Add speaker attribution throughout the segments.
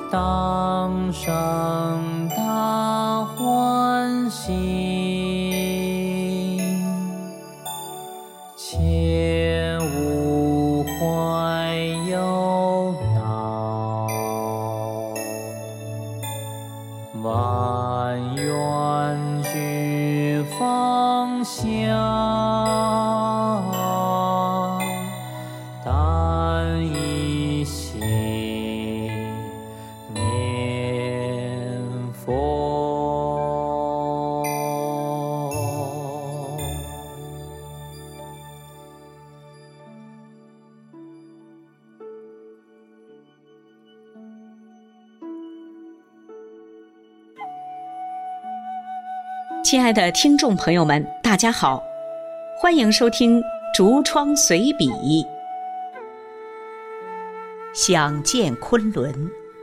Speaker 1: 当生大欢喜，切勿怀忧恼，万愿俱放下，但以心念佛。
Speaker 2: 亲爱的听众朋友们，大家好，欢迎收听竹窗随笔。想见昆仑。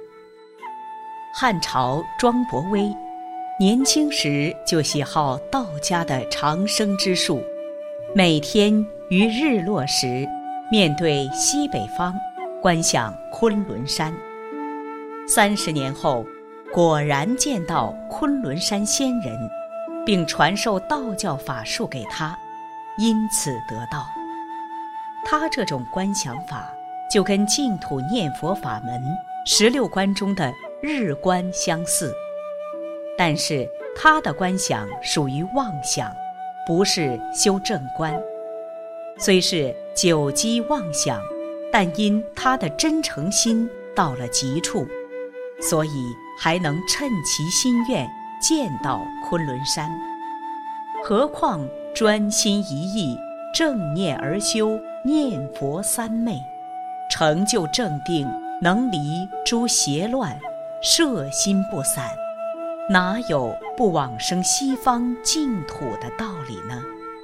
Speaker 2: 汉朝庄伯威年轻时就喜好道家的长生之术，每天于日落时面对西北方观想昆仑山。30年后，果然见到昆仑山仙人，并传授道教法术给他，因此得道。他这种观想法就跟净土念佛法门16观中的日观相似，但是他的观想属于妄想，不是修正观。虽是久积妄想，但因他的真诚心到了极处，所以还能趁其心愿见到昆仑山。何况专心一意，正念而修，念佛三昧，成就正定，能离诸邪乱，摄心不散，哪有不往生西方净土的道理呢？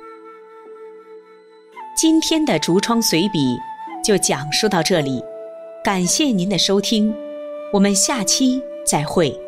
Speaker 2: 今天的竹窗随笔就讲述到这里，感谢您的收听，我们下期再会。